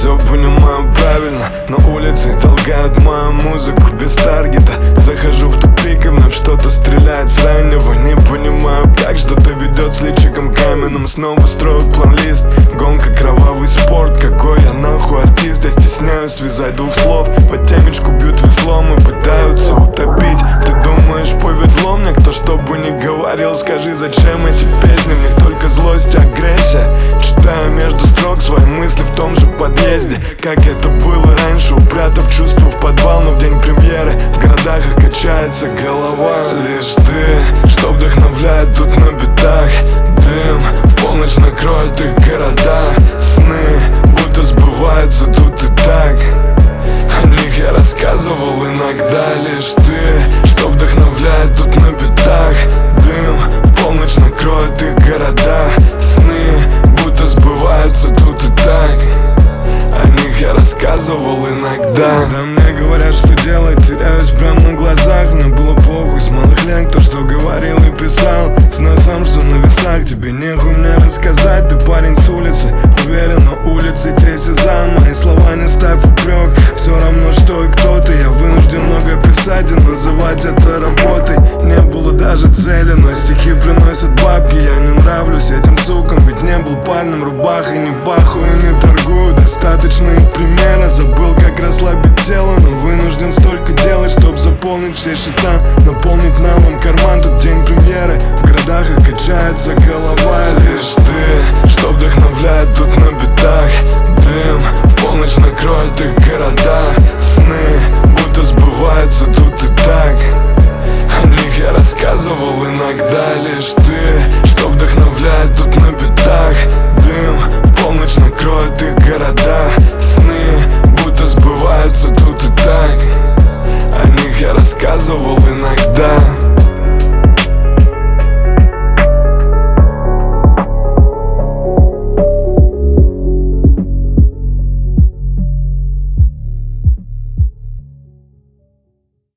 все понимаю правильно, но улицы толкают мою музыку без таргета. Захожу в тупик и вновь что-то стреляет с раннего. Не понимаю, как что-то ведет с личиком каменным. Снова строю план-лист, гонка, кровавый спорт. Какой я нахуй артист, я стесняюсь связать двух слов. По темечку бьют веслом и пытаются утопить. Ты думаешь, повезло мне, кто что бы ни говорил? Скажи, зачем эти песни? В них только злость и агрессия. Читаю между строк свои мысли в том же подъезде. Как это было раньше, упрятав чувства в подвал. Но в день премьеры в городах качается голова. Лишь ты, что вдохновляет тут на битах. Дым в полночь накроет их города. Сны будто сбываются тут и так. О них я рассказывал иногда. Лишь ты, что вдохновляет тут на битах. Дым в полночь накроет их города. Сны будто сбываются тут и так. О них я рассказывал иногда. Да мне говорят, что делать, теряюсь прямо на глазах. Мне было похуй с малых лет, кто что говорил и писал. Знаю сам, что на весах, тебе нехуй мне рассказать. Ты парень с улицы, уверен, на улице те сезам. Мои слова не ставь упрек, все равно что и кто ты. Я вынужден много писать и называть это работой. Не было даже цели, но стихи приносят бабки. Я не нравлюсь этим сукам, ведь не был парнем рубахой. Не пахую, не торгую, достаточно их примера. Забыл, как расслабить тело, но вынужден столько делать, чтоб заполнить все счета. Наполнить налом карман, тут день премьеры. В городах и качается голова. Лишь ты, что вдохновляет тут на битах. Дым в полночь накроет их города. Сны будто сбываются тут и так. О них я рассказывал иногда. Лишь ты,